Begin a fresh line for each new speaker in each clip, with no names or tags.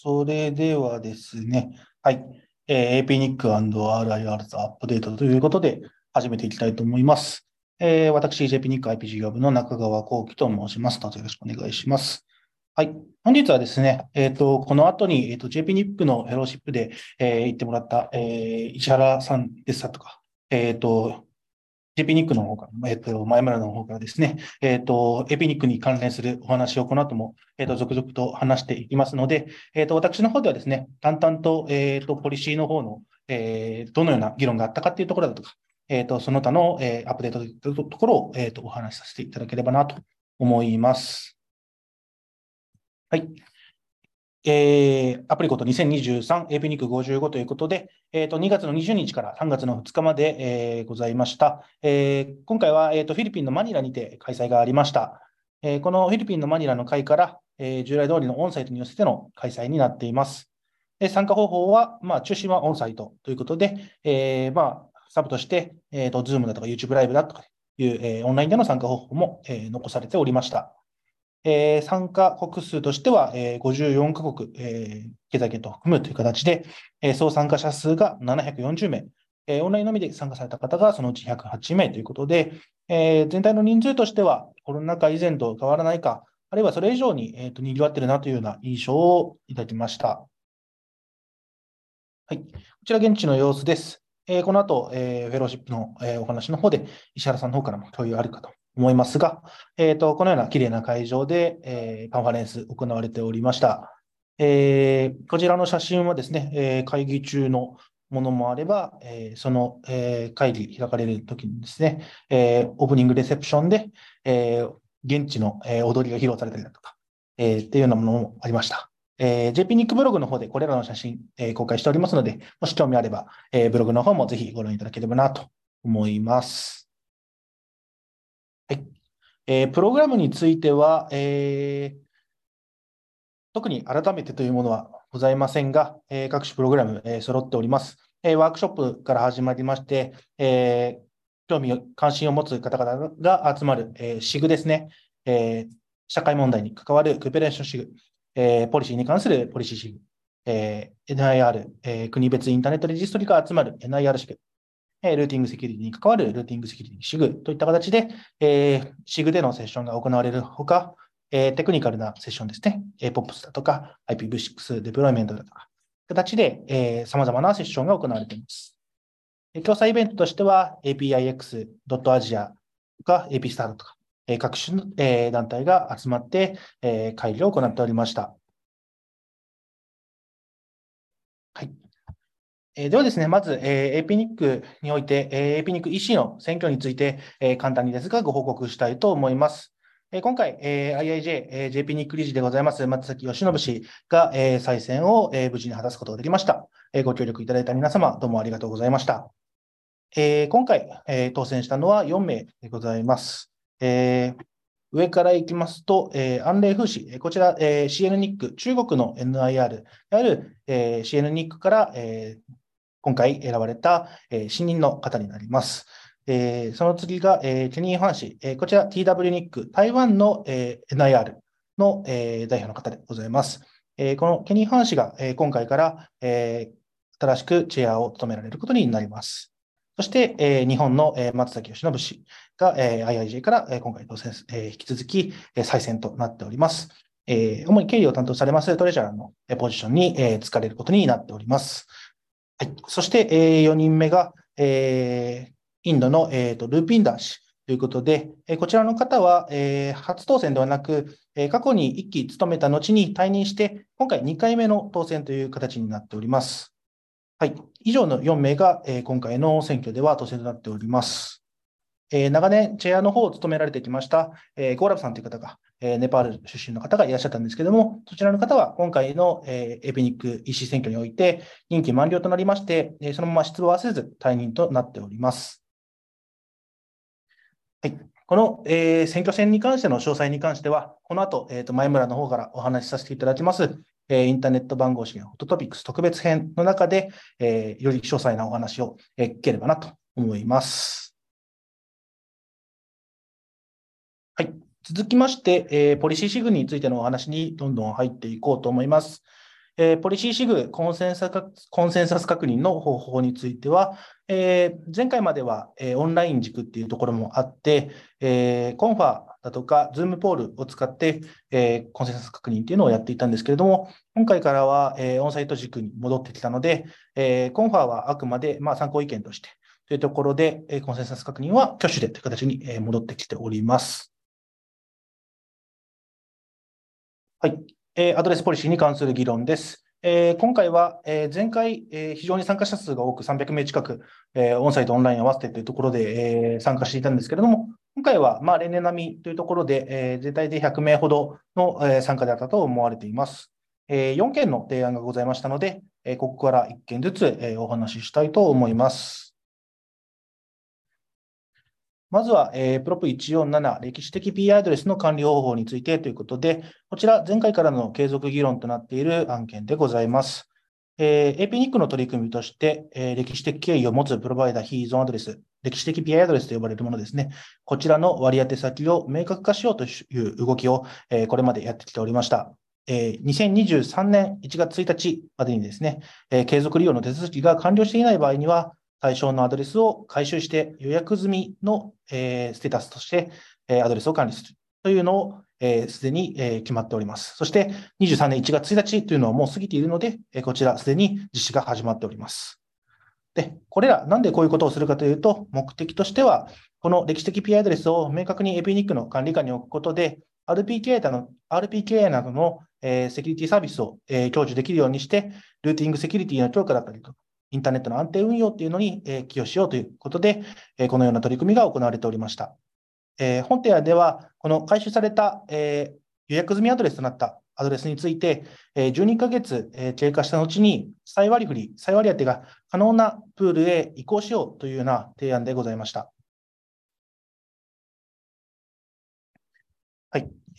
それではですね、はい。APNIC&RIR アップデートということで、始めていきたいと思います。私、JPNIC IP 事業部の中川幸喜と申します。どうぞよろしくお願いします。はい。本日はですね、この後に、JPNIC のフェローシップで、言ってもらった、石原さんでしたとか、JPNIC の方から、前村の方からですね、APNIC に関連するお話をこの後も、続々と話していきますので、私の方ではですね、淡々と、ポリシーの方の、どのような議論があったかっていうところだとか、その他の、アップデートというところを、お話しさせていただければなと思います。はい。アプリコット 2023APNIC55 ということで、2月の20日から3月の2日まで、ございました。今回は、フィリピンのマニラにて開催がありました。このフィリピンのマニラの会から、従来通りのオンサイトに寄せての開催になっています。参加方法は、中心はオンサイトということで、サブとして、Zoom だとか YouTube ライブだとかいう、オンラインでの参加方法も、残されておりました。参加国数としては、54カ国、経済圏と含むという形で、総参加者数が740名、オンラインのみで参加された方がそのうち108名ということで、全体の人数としてはコロナ禍以前と変わらないか、あるいはそれ以上に、賑わっているなというような印象をいただきました。はい。こちら現地の様子です。この後、フェローシップの、お話の方で、石原さんの方からも共有あるかと思いますが、このような綺麗な会場で、カンファレンス行われておりました。こちらの写真はですね、会議中のものもあれば、その、会議開かれるときにですね、オープニングレセプションで、現地の、踊りが披露されたりだとか、っていうようなものもありました。JPNIC ブログの方でこれらの写真、公開しておりますので、もし興味あれば、ブログの方もぜひご覧いただければなと思います。はい。プログラムについては、特に改めてというものはございませんが、各種プログラム、揃っております。ワークショップから始まりまして、興味、関心を持つ方々が集まる、SIG ですね。社会問題に関わるクーペレーションシグ、ポリシーに関するポリシーシグ、NIR、国別インターネットレジストリが集まる NIR シグ、ルーティングセキュリティに関わるルーティングセキュリティシグといった形で、シグでのセッションが行われるほか、テクニカルなセッションですね、POPs だとか IPv6 デプロイメントだとか、形で、様々なセッションが行われています。共催イベントとしては APIX.Asia とか APSTAR とか、各種の、団体が集まって、会議を行っておりました。はい。ではですね、まず、APNIC において、APNIC EC の選挙について、簡単にですがご報告したいと思います。今回、IIJ、JPNIC 理事でございます松崎義信氏が、再選を、無事に果たすことができました。ご協力いただいた皆様、どうもありがとうございました。今回、当選したのは4名でございます。上からいきますと、安霊風刺、こちら、CNNIC、中国の NIR である、CNNIC から、今回選ばれた、新任の方になります。その次が、ケニー・ファン氏、こちら TWNIC、台湾の、NIR の、代表の方でございます。このケニー・ファン氏が、今回から、新しくチェアを務められることになります。そして、日本の、松崎義信氏が、IIJ から、今回当選、引き続き、再選となっております。主に経理を担当されますトレジャーのポジションに、就かれることになっております。はい、そして、4人目が、インドの、ルーピンダー氏ということで、こちらの方は、初当選ではなく、過去に1期務めた後に退任して、今回2回目の当選という形になっております。はい、以上の4名が、今回の選挙では当選となっております。長年、チェアの方を務められてきました、ゴーラブさんという方が、ネパール出身の方がいらっしゃったんですけれども、そちらの方は今回の、APNIC EC 選挙において任期満了となりまして、そのまま出馬はせず退任となっております。はい、この、選挙戦に関しての詳細に関しては、この後、前村の方からお話しさせていただきます、インターネット番号資源ホットトピックス特別編の中で、より詳細なお話を、聞ければなと思います。はい。続きまして、ポリシーシグについてのお話にどんどん入っていこうと思います。 ポリシーシグコンセンサス確認の方法については、前回までは、オンライン軸っていうところもあって、コンファだとか、ズームポールを使って、コンセンサス確認っていうのをやっていたんですけれども、今回からは、オンサイト軸に戻ってきたので、コンファはあくまで、参考意見としてというところで、コンセンサス確認は挙手でという形に戻ってきております。はい。アドレスポリシーに関する議論です。今回は、前回、非常に参加者数が多く300名近く、オンサイト、オンライン合わせてというところで、参加していたんですけれども、今回は、例年並みというところで、全体で100名ほどの、参加であったと思われています。4件の提案がございましたので、ここから1件ずつ、お話ししたいと思います。まずは、プロップ147、歴史的 PI アドレスの管理方法についてということで、こちら、前回からの継続議論となっている案件でございます。APNIC の取り組みとして、歴史的経緯を持つプロバイダー非依存アドレス、歴史的 PI アドレスと呼ばれるものですね。こちらの割り当て先を明確化しようという動きを、これまでやってきておりました。2023年1月1日までにですね、継続利用の手続きが完了していない場合には、対象のアドレスを回収して予約済みの、ステータスとして、アドレスを管理するというのをすでに決まっております。そして23年1月1日というのはもう過ぎているので、こちらすでに実施が始まっております。で、これらなんでこういうことをするかというと、目的としては、この歴史的 PI アドレスを明確に APNIC の管理下に置くことで、RPKI などのセキュリティサービスを享受できるようにして、ルーティングセキュリティの強化だったりとか、インターネットの安定運用っていうのに寄与しようということで、このような取り組みが行われておりました。本提案では、この回収された予約済みアドレスとなったアドレスについて、12ヶ月経過した後に再割当てが可能なプールへ移行しようというような提案でございました。はい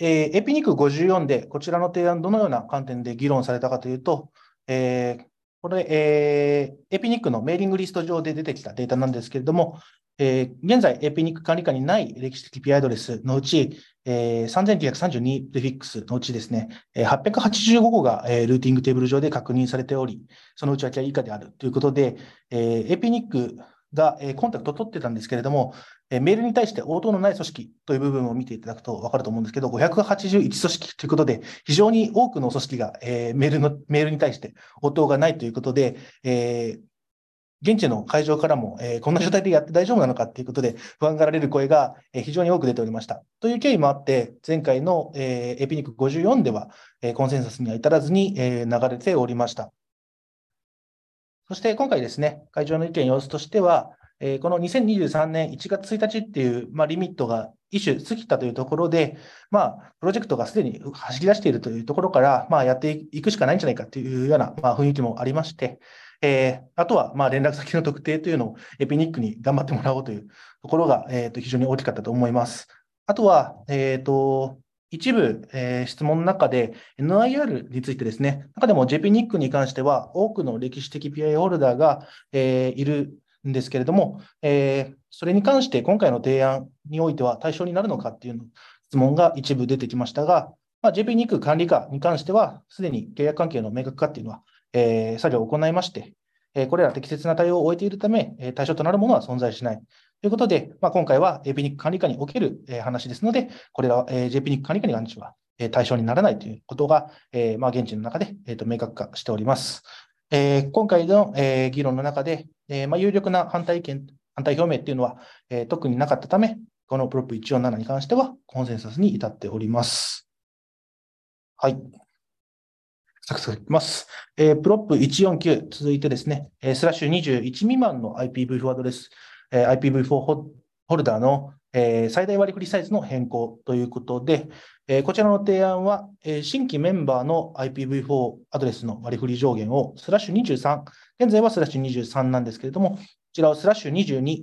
。APNIC54 でこちらの提案、どのような観点で議論されたかというと、これ、APNIC のメーリングリスト上で出てきたデータなんですけれども、現在 APNIC 管理下にない歴史的 PI アドレスのうち、3932プレフィックスのうちですね、885個がルーティングテーブル上で確認されており、その内訳は以下であるということで、APNIC がコンタクトを取ってたんですけれども、メールに対して応答のない組織という部分を見ていただくと分かると思うんですけど、581組織ということで、非常に多くの組織がメールに対して応答がないということで、現地の会場からも、こんな状態でやって大丈夫なのかということで不安がられる声が非常に多く出ておりました。という経緯もあって、前回のAPNIC54 ではコンセンサスには至らずに流れておりました。そして今回ですね、会場の意見、様子としては、この2023年1月1日っていう、リミットが一種過ぎたというところで、プロジェクトがすでに走り出しているというところから、やっていくしかないんじゃないかというような、雰囲気もありまして、あとは連絡先の特定というのをエピニックに頑張ってもらおうというところが、非常に大きかったと思います。あとは、一部、質問の中で NIR についてですね、中でも JPNIC に関しては多くの歴史的 PI ホルダーが、いるんですけれども、それに関して今回の提案においては対象になるのかっていうの質問が一部出てきましたが、JPNIC 管理下に関しては、すでに契約関係の明確化っていうのは、作業を行いまして、これら適切な対応を終えているため、対象となるものは存在しない。ということで、今回は APNIC 管理下における話ですので、これらは JPNIC 管理下に関しては対象にならないということが、現地の中で明確化しております。今回の議論の中で、有力な反対表明っていうのは特になかったため、このプロップ147に関してはコンセンサスに至っております。はい。サクサクいきます。プロップ149続いてですね、スラッシュ21未満の IPv4 アドレス、IPv4 ホルダーの最大割り振りサイズの変更ということで、こちらの提案は、新規メンバーの IPv4 アドレスの割り振り上限をスラッシュ23、現在はスラッシュ23なんですけれども、こちらをスラッシュ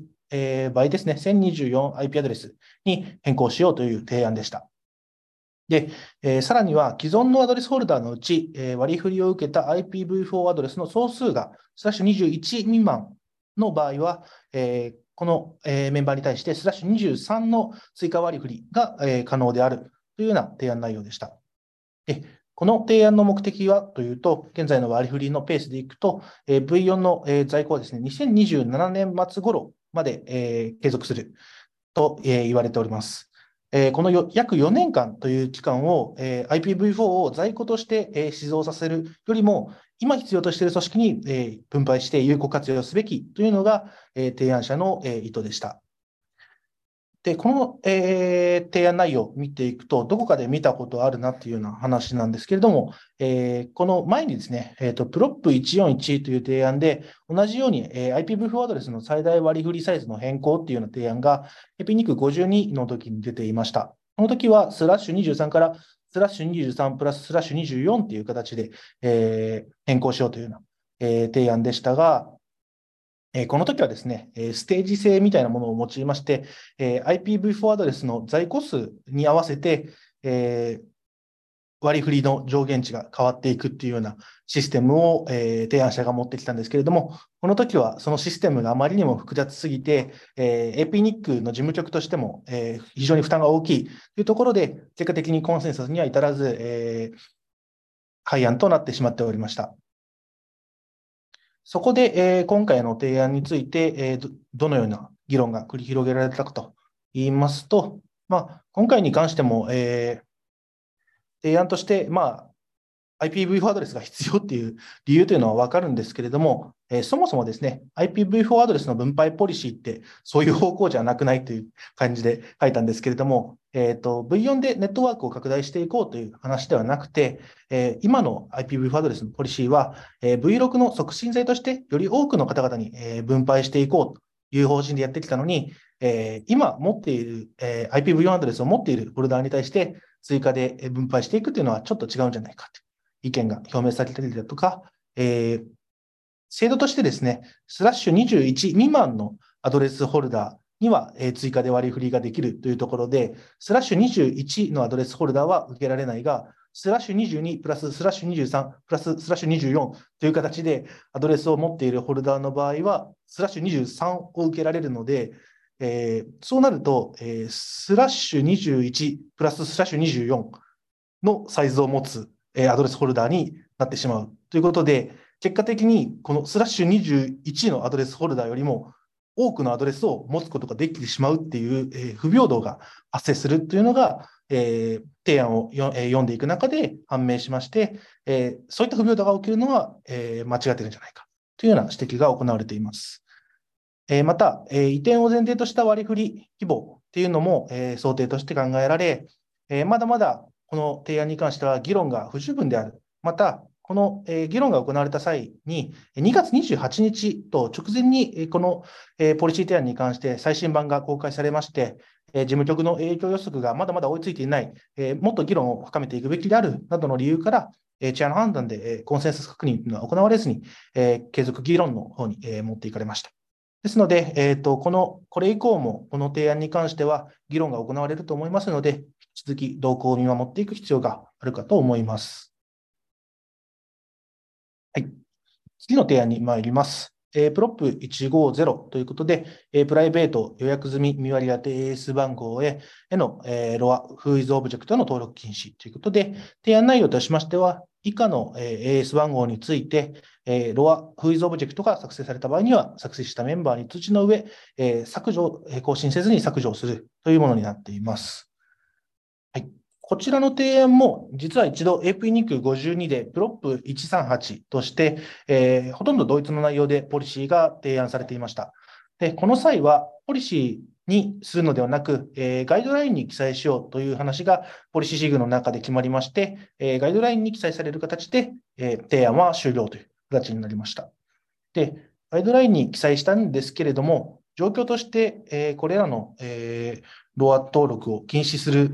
22、倍ですね、1024IP アドレスに変更しようという提案でした。で、さらには既存のアドレスホルダーのうち、割り振りを受けた IPv4 アドレスの総数がスラッシュ21未満の場合は、この、メンバーに対してスラッシュ23の追加割り振りが、可能であるというような提案内容でした。 この提案の目的はというと、現在の割り振りのペースでいくと、V4 の在庫はですね、2027年末頃まで継続すると言われております。この約4年間という期間を IPv4 を在庫として始動させるよりも、今必要としている組織に分配して有効活用すべきというのが提案者の意図でした。で、この提案内容を見ていくと、どこかで見たことあるなっていうような話なんですけれども、この前にですね、プロップ141という提案で、同じようにIPv4 アドレスの最大割り振りサイズの変更っていうような提案が、エピニック52の時に出ていました。この時はスラッシュ23からスラッシュ23プラススラッシュ24っていう形で、変更しようというような、提案でしたが、この時はですね、ステージ制みたいなものを用いまして、IPv4 アドレスの在庫数に合わせて、割り振りの上限値が変わっていくっていうようなシステムを、提案者が持ってきたんですけれども、この時はそのシステムがあまりにも複雑すぎて、APNIC の事務局としても、非常に負担が大きいというところで、結果的にコンセンサスには至らず、廃案となってしまっておりました。そこで、今回の提案について、どのような議論が繰り広げられたかと言いますと、今回に関しても、提案として、IPv4 アドレスが必要っていう理由というのは分かるんですけれども、そもそもですね、IPv4 アドレスの分配ポリシーってそういう方向じゃなくないという感じで書いたんですけれども、V4 でネットワークを拡大していこうという話ではなくて、今の IPv4 アドレスのポリシーは、V6 の促進剤としてより多くの方々に分配していこうという方針でやってきたのに、今持っている、IPv4 アドレスを持っているフォルダーに対して追加で分配していくというのはちょっと違うんじゃないかという意見が表明されたりだとか、制度としてですね、スラッシュ21未満のアドレスホルダーには追加で割り振りができるというところで、スラッシュ21のアドレスホルダーは受けられないが、スラッシュ22プラススラッシュ23プラススラッシュ24という形でアドレスを持っているホルダーの場合は、スラッシュ23を受けられるので、そうなると、スラッシュ21プラススラッシュ24のサイズを持つアドレスホルダーになってしまうということで、結果的にこのスラッシュ21のアドレスホルダーよりも多くのアドレスを持つことができてしまうっていう不平等が発生するというのが、提案を読んでいく中で判明しまして、そういった不平等が起きるのは間違っているんじゃないかというような指摘が行われています。また、移転を前提とした割り振り規模っていうのも想定として考えられ、まだまだこの提案に関しては議論が不十分である。また、この議論が行われた際に、2月28日と直前にこのポリシー提案に関して最新版が公開されまして、事務局の影響予測がまだまだ追いついていない、もっと議論を深めていくべきであるなどの理由から、チェアの判断でコンセンサス確認が行われずに、継続議論の方に持っていかれました。ですので、これ以降もこの提案に関しては議論が行われると思いますので、引き続き動向を見守っていく必要があるかと思います。はい。次の提案に参ります。プロップ150ということで、プライベート予約済み未割り当て AS 番号へのロア、フーイズオブジェクトの登録禁止ということで、提案内容としましては、以下の AS 番号について、ロア、フーイズオブジェクトが作成された場合には、作成したメンバーに通知の上、削除、更新せずに削除をするというものになっています。はい。こちらの提案も、実は一度 APNIC52 でプロップ138として、ほとんど同一の内容でポリシーが提案されていました。で、この際は、ポリシーにするのではなく、ガイドラインに記載しようという話が、ポリシーシグの中で決まりまして、ガイドラインに記載される形で、提案は終了という形になりました。で、ガイドラインに記載したんですけれども、状況として、これらの、ロア登録を禁止する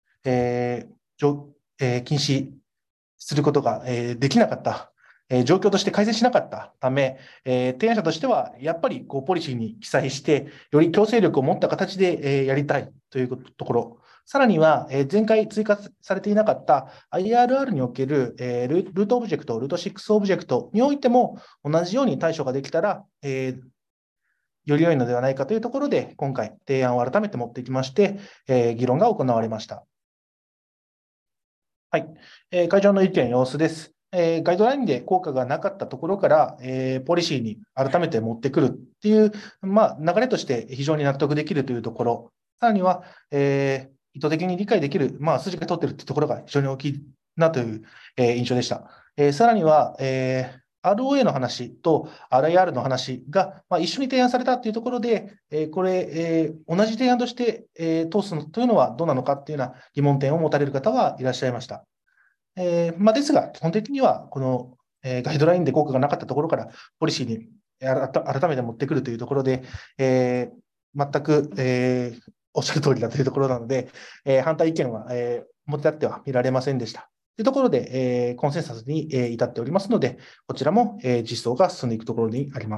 禁止することができなかった、状況として改善しなかったため、提案者としては、やっぱりポリシーに記載して、より強制力を持った形でやりたいというところ、さらには前回追加されていなかった IRR におけるルートオブジェクト、ルート6オブジェクトにおいても同じように対処ができたら、より良いのではないかというところで、今回、提案を改めて持ってきまして、議論が行われました。 はい。会場の意見、様子です。ガイドラインで効果がなかったところから、ポリシーに改めて持ってくるっていう、流れとして非常に納得できるというところ、さらには、意図的に理解できる、筋が通っているというところが非常に大きいなという、印象でした。さらには、ROA の話と RIR の話が、一緒に提案されたというところで、同じ提案として、通すのというのはどうなのかっていうような疑問点を持たれる方はいらっしゃいました。ですが、基本的には、この、ガイドラインで効果がなかったところから、ポリシーに改めて持ってくるというところで、全く、おっしゃる通りだというところなので、反対意見は、表立っては見られませんでした。というところで、コンセンサスに、至っておりますので、こちらも、実装が進んでいくところにあります。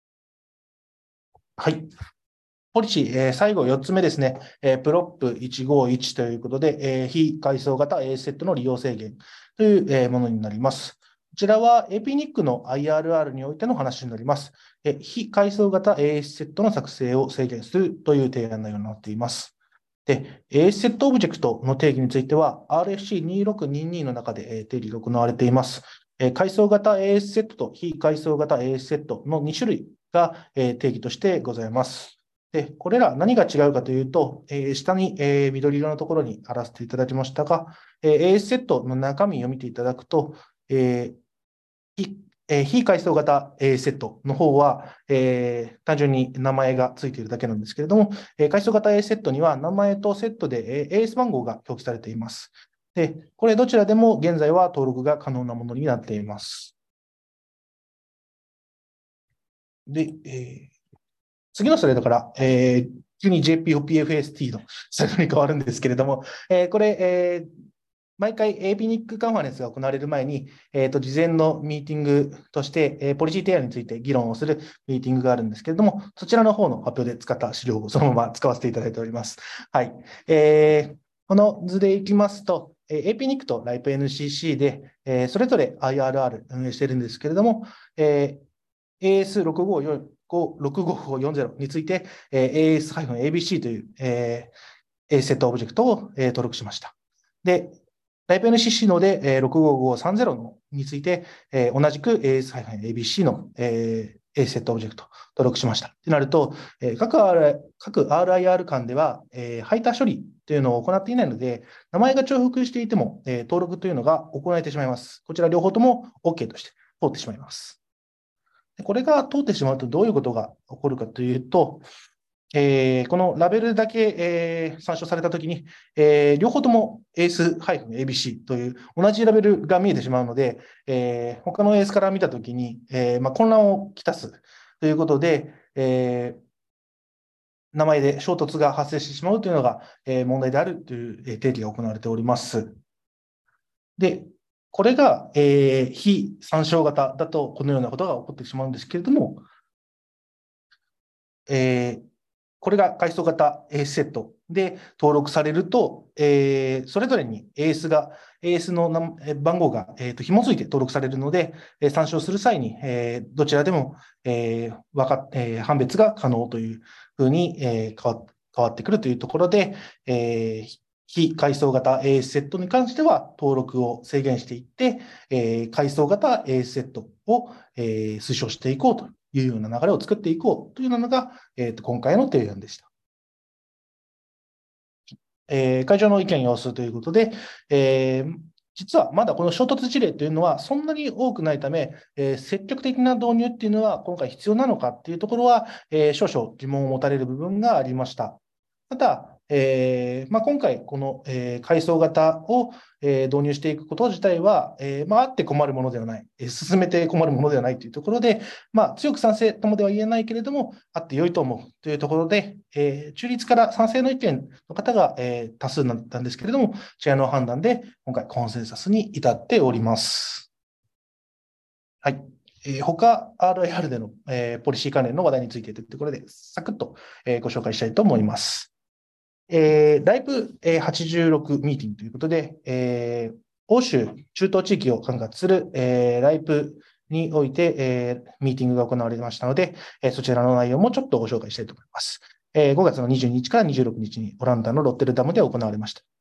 はい。ポリシー、最後4つ目ですね、プロップ151ということで、非階層型 A セットの利用制限という、ものになります。こちらは APNIC の IRR においての話になります。非階層型 AS セットの作成を制限するという提案内容になっています。で、AS セットオブジェクトの定義については RFC2622 の中で定義が行われています。階層型 AS セットと非階層型 AS セットの2種類が定義としてございます。で、これら何が違うかというと、下に緑色のところに貼らせていただきましたが、AS セットの中身を見ていただくと、非階層型 AS セットの方は、単純に名前がついているだけなんですけれども、階層型 AS セットには名前とセットで AS 番号が表記されています。で、これどちらでも現在は登録が可能なものになっています。で、次のスライドから、急に JPOPFST のスライドに変わるんですけれども、これ、毎回 APNIC カンファレンスが行われる前に、事前のミーティングとして、ポリシー提案について議論をするミーティングがあるんですけれども、そちらの方の発表で使った資料をそのまま使わせていただいております。はい。この図でいきますと、APNIC と LIPENCC で、それぞれ IRR 運営しているんですけれども、AS65440 について、AS-ABC という、A セットオブジェクトを、登録しました。で、ライブ NCC ので、65530のについて、同じく AS-ABC の、A セットオブジェクト登録しました。となると、各 RIR 間では、配タ処理というのを行っていないので、名前が重複していても、登録というのが行われてしまいます。こちら両方とも OK として通ってしまいます。これが通ってしまうとどういうことが起こるかというと、このラベルだけ、参照されたときに、両方とも AS-ABC という同じラベルが見えてしまうので、他の AS から見たときに、混乱をきたすということで、名前で衝突が発生してしまうというのが、問題であるという定義が行われております。で、これが、非参照型だとこのようなことが起こってしまうんですけれども、これが階層型 AS セットで登録されると、それぞれに AS の番号が、紐付いて登録されるので、参照する際に、どちらでも、判別が可能というふうに、変わってくるというところで、非階層型 AS セットに関しては登録を制限していって、階層型 AS セットを、推奨していこうというような流れを作っていこうというのが、今回の提案でした。会場の意見様子ということで、実はまだこの衝突事例というのはそんなに多くないため、積極的な導入っていうのは今回必要なのかっていうところは、少々疑問を持たれる部分がありました。ただ、今回、この、階層型を、導入していくこと自体は、あって困るものではない、進めて困るものではないというところで、強く賛成ともでは言えないけれども、あって良いと思うというところで、中立から賛成の意見の方が、多数になったんですけれども、チェアの判断で今回コンセンサスに至っております。はい。他 RIR での、ポリシー関連の話題についてというところで、サクッと、ご紹介したいと思います。ライブ86ミーティングということで、欧州、中東地域を管轄する、ライブにおいて、ミーティングが行われましたので、そちらの内容もちょっとご紹介したいと思います。5月の22日から26日にオランダのロッテルダムで行われました。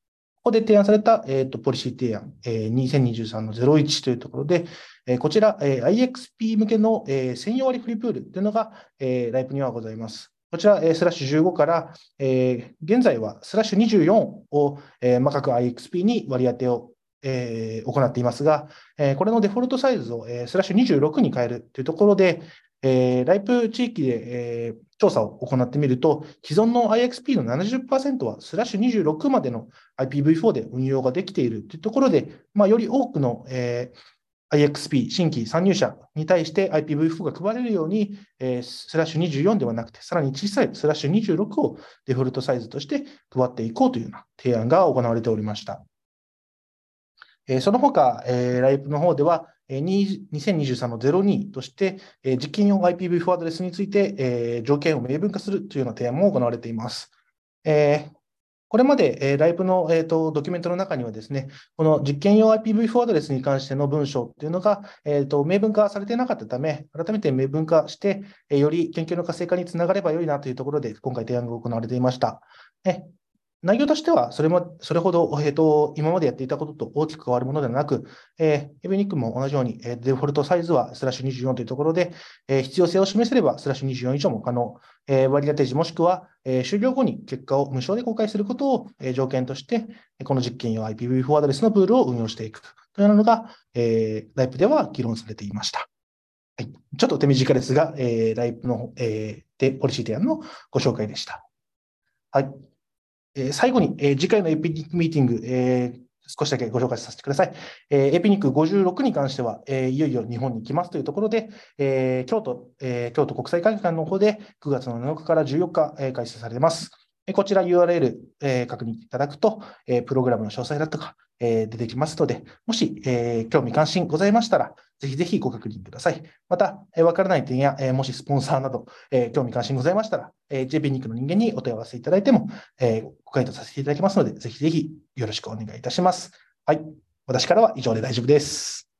こで提案された、ポリシー提案、2023-01というところで、こちら、IXP 向けの、専用割フリープールというのが、ライプにはございます。こちら、スラッシュ15から、現在はスラッシュ24を、各 IXP に割り当てを、行っていますが、これのデフォルトサイズを、スラッシュ26に変えるというところで、ライプ地域で、調査を行ってみると、既存の IXP の 70% はスラッシュ26までの IPv4 で運用ができているというところで、より多くの、IXP 新規参入者に対して IPv4 が配れるように、スラッシュ24ではなくて、さらに小さいスラッシュ26をデフォルトサイズとして配っていこうというような提案が行われておりました。その他、ライプの方では、2023-02として、実験用 IPv4 アドレスについて、条件を明文化するというような提案も行われています。これまで、ライプの、ドキュメントの中にはですね、この実験用 IPv4 アドレスに関しての文章というのが、明文化されていなかったため、改めて明文化して、より研究の活性化につながれば良いなというところで、今回提案が行われていました。内容としては、それほど、今までやっていたことと大きく変わるものではなく、エビニックも同じように、デフォルトサイズはスラッシュ24というところで、必要性を示せればスラッシュ24以上も可能、割り当て時もしくは、終了後に結果を無償で公開することを、条件として、この実験用 IPv4 アドレスのプールを運用していくというのが、ライプでは議論されていました。はい、ちょっと手短ですが、ライプの、ポリシー提案のご紹介でした。はい。最後に、次回のエピニックミーティング、少しだけご紹介させてください。エピニック56に関しては、いよいよ日本に来ますというところで、京都国際会議館の方で9月の7日から14日、開催されます。こちら URL、確認いただくと、プログラムの詳細だとか、出てきますので、もし、興味関心ございましたら、ぜひぜひご確認ください。また、わからない点や、もしスポンサーなど、興味関心ございましたら、JP ニックの人間にお問い合わせいただいても、ご回答させていただきますので、ぜひぜひよろしくお願いいたします。はい。私からは以上で大丈夫です。